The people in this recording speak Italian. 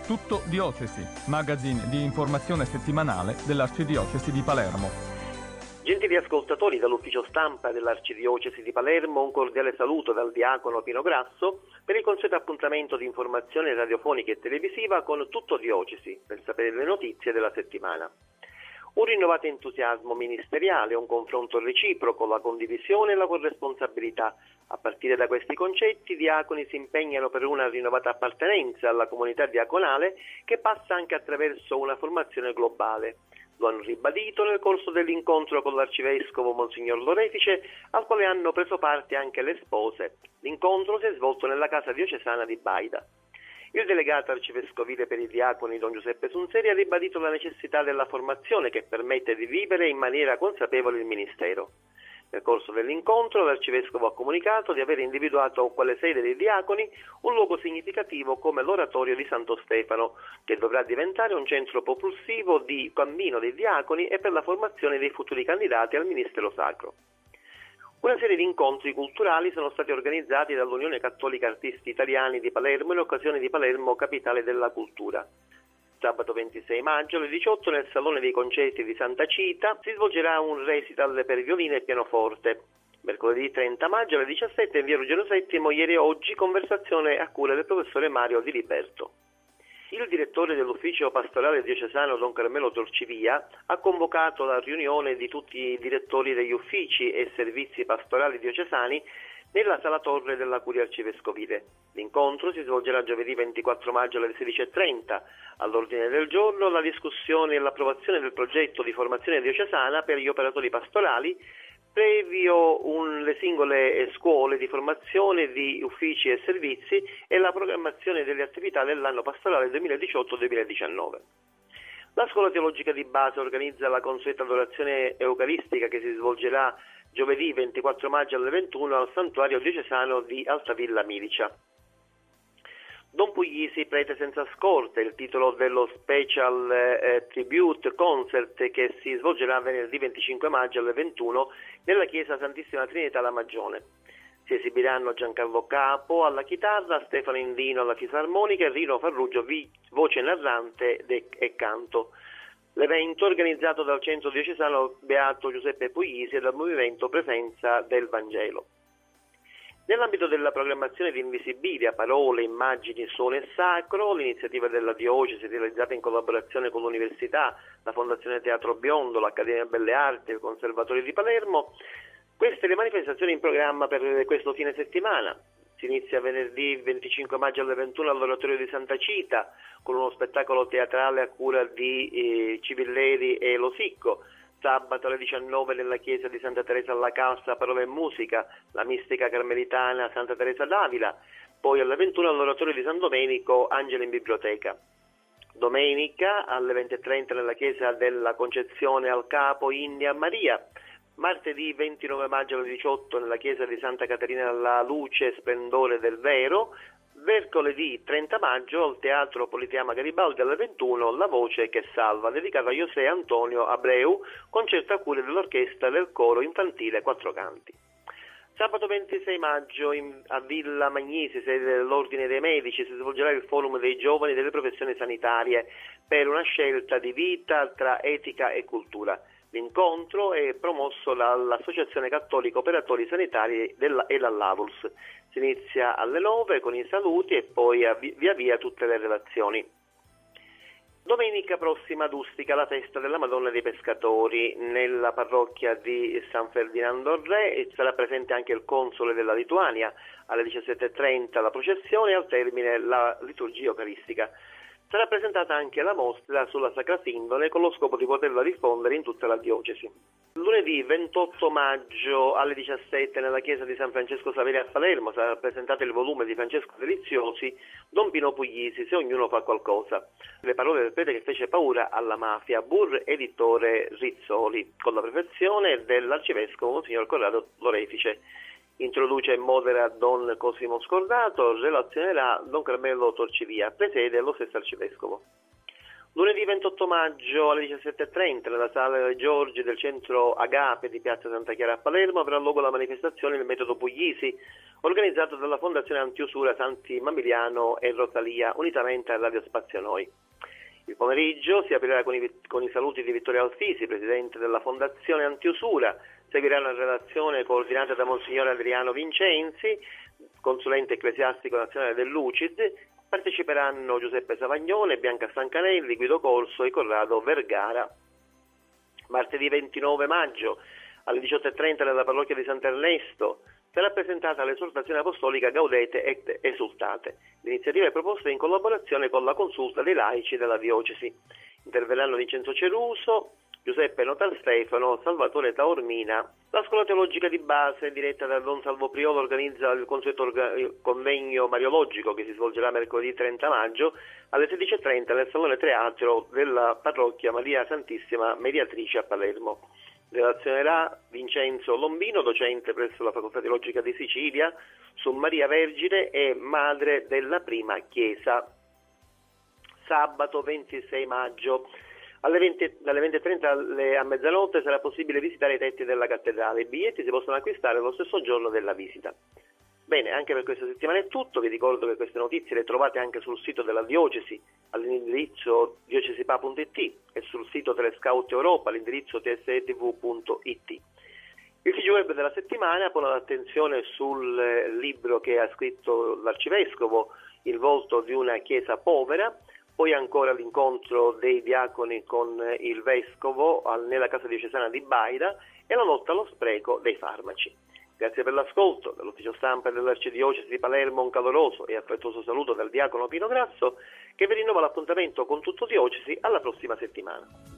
Tutto Diocesi, magazine di informazione settimanale dell'Arcidiocesi di Palermo. Gentili ascoltatori, dall'ufficio stampa dell'Arcidiocesi di Palermo un cordiale saluto dal diacono Pino Grasso per il consueto appuntamento di informazione radiofonica e televisiva con Tutto Diocesi, per sapere le notizie della settimana. Un rinnovato entusiasmo ministeriale, un confronto reciproco, la condivisione e la corresponsabilità. A partire da questi concetti, i diaconi si impegnano per una rinnovata appartenenza alla comunità diaconale che passa anche attraverso una formazione globale. Lo hanno ribadito nel corso dell'incontro con l'arcivescovo Monsignor Lorefice, al quale hanno preso parte anche le spose. L'incontro si è svolto nella casa diocesana di Baida. Il delegato arcivescovile per i diaconi Don Giuseppe Sunseri ha ribadito la necessità della formazione che permette di vivere in maniera consapevole il ministero. Nel corso dell'incontro l'arcivescovo ha comunicato di aver individuato quale sede dei diaconi un luogo significativo come l'oratorio di Santo Stefano, che dovrà diventare un centro propulsivo di cammino dei diaconi e per la formazione dei futuri candidati al ministero sacro. Una serie di incontri culturali sono stati organizzati dall'Unione Cattolica Artisti Italiani di Palermo in occasione di Palermo Capitale della Cultura. Sabato 26 maggio alle 18 nel Salone dei Concerti di Santa Cita si svolgerà un recital per violino e pianoforte. Mercoledì 30 maggio alle 17 in via Ruggero VII, ieri e oggi, conversazione a cura del professore Mario Di Liberto. Il direttore dell'ufficio pastorale diocesano Don Carmelo Torcivia ha convocato la riunione di tutti i direttori degli uffici e servizi pastorali diocesani nella sala torre della Curia Arcivescovile. L'incontro si svolgerà giovedì 24 maggio alle 16:30. All'ordine del giorno la discussione e l'approvazione del progetto di formazione diocesana per gli operatori pastorali, previo le singole scuole di formazione di uffici e servizi e la programmazione delle attività dell'anno pastorale 2018-2019. La Scuola Teologica di Base organizza la consueta adorazione eucaristica che si svolgerà giovedì 24 maggio alle 21 al Santuario Diocesano di Altavilla Milicia. Don Puglisi, prete senza scorte, il titolo dello Special Tribute Concert che si svolgerà venerdì 25 maggio alle 21 nella chiesa Santissima Trinità La Magione. Si esibiranno Giancarlo Capo alla chitarra, Stefano Indino alla fisarmonica e Rino Farrugio voce narrante e canto. L'evento è organizzato dal Centro Diocesano Beato Giuseppe Puglisi e dal Movimento Presenza del Vangelo. Nell'ambito della programmazione di Invisibilia, parole, immagini, suono e sacro, l'iniziativa della Diocesi realizzata in collaborazione con l'Università, la Fondazione Teatro Biondo, l'Accademia Belle Arti e il Conservatorio di Palermo, queste le manifestazioni in programma per questo fine settimana. Si inizia venerdì 25 maggio alle 21 all'Oratorio di Santa Cita con uno spettacolo teatrale a cura di Civilleri e Losicco. Sabato alle 19 nella chiesa di Santa Teresa alla Cassa, parola e musica, la mistica carmelitana Santa Teresa d'Avila. Poi alle 21 all'Oratorio di San Domenico, Angelo in biblioteca. Domenica alle 20:30 nella chiesa della Concezione al Capo, India Maria. Martedì 29 maggio alle 18 nella chiesa di Santa Caterina alla Luce e Splendore del Vero. Mercoledì 30 maggio al Teatro Politeama Garibaldi alle 21 La Voce che Salva, dedicata a José Antonio Abreu, concerto a cura dell'orchestra del coro infantile Quattro Canti. Sabato 26 maggio a Villa Magnisi, sede dell'Ordine dei Medici, si svolgerà il forum dei giovani delle professioni sanitarie per una scelta di vita tra etica e cultura. L'incontro è promosso dall'Associazione Cattolica Operatori Sanitari e dall'AVULS. Si inizia alle 9 con i saluti e poi via via tutte le relazioni. Domenica prossima ad Ustica la festa della Madonna dei Pescatori nella parrocchia di San Ferdinando Re e sarà presente anche il console della Lituania. Alle 17:30 la processione e al termine la liturgia eucaristica. Sarà presentata anche la mostra sulla Sacra Sindone con lo scopo di poterla diffondere in tutta la diocesi. Lunedì 28 maggio alle 17 nella chiesa di San Francesco Saverio a Palermo sarà presentato il volume di Francesco Deliziosi, Don Pino Puglisi, Se ognuno fa qualcosa. Le parole del prete che fece paura alla mafia, Bur editore Rizzoli, con la prefazione dell'arcivescovo Monsignor Corrado Lorefice. Introduce e modera Don Cosimo Scordato, relazionerà Don Carmelo Torcivia, presede lo stesso arcivescovo. Lunedì 28 maggio alle 17:30 nella sala Re Giorgi del centro Agape di Piazza Santa Chiara a Palermo avrà luogo la manifestazione Il Metodo Puglisi, organizzata dalla Fondazione Antiusura Santi Mamiliano e Rosalia, unitamente a Radio Spazio Noi. Il pomeriggio si aprirà con i saluti di Vittorio Alfisi, presidente della Fondazione Antiusura. Seguirà una relazione coordinata da Monsignor Adriano Vincenzi, consulente ecclesiastico nazionale dell'UCID. Parteciperanno Giuseppe Savagnone, Bianca Stancanelli, Guido Corso e Corrado Vergara. Martedì 29 maggio alle 18:30 nella parrocchia di Sant'Ernesto sarà presentata l'esortazione apostolica Gaudete et Esultate. L'iniziativa è proposta in collaborazione con la consulta dei laici della diocesi. Interverranno Vincenzo Ceruso, Giuseppe Notar Stefano, Salvatore Taormina. La scuola teologica di base, diretta da Don Salvo Priolo, organizza il consueto convegno mariologico che si svolgerà mercoledì 30 maggio alle 16:30 nel Salone Teatro della parrocchia Maria Santissima Mediatrice a Palermo. Relazionerà Vincenzo Lombino, docente presso la Facoltà Teologica di Sicilia, su Maria Vergine e Madre della Prima Chiesa. Sabato 26 maggio. Dalle 20:30 a mezzanotte sarà possibile visitare i tetti della cattedrale. I biglietti si possono acquistare lo stesso giorno della visita. Bene, anche per questa settimana è tutto. Vi ricordo che queste notizie le trovate anche sul sito della diocesi all'indirizzo diocesipa.it e sul sito Telescout Europa all'indirizzo tsetv.it. Il TG della settimana pone l'attenzione sul libro che ha scritto l'arcivescovo, Il volto di una chiesa povera. Poi ancora l'incontro dei diaconi con il vescovo nella casa diocesana di Baida e la lotta allo spreco dei farmaci. Grazie per l'ascolto. Dall'ufficio stampa dell'Arcidiocesi di Palermo un caloroso e affettuoso saluto dal diacono Pino Grasso, che vi rinnova l'appuntamento con Tutto Diocesi alla prossima settimana.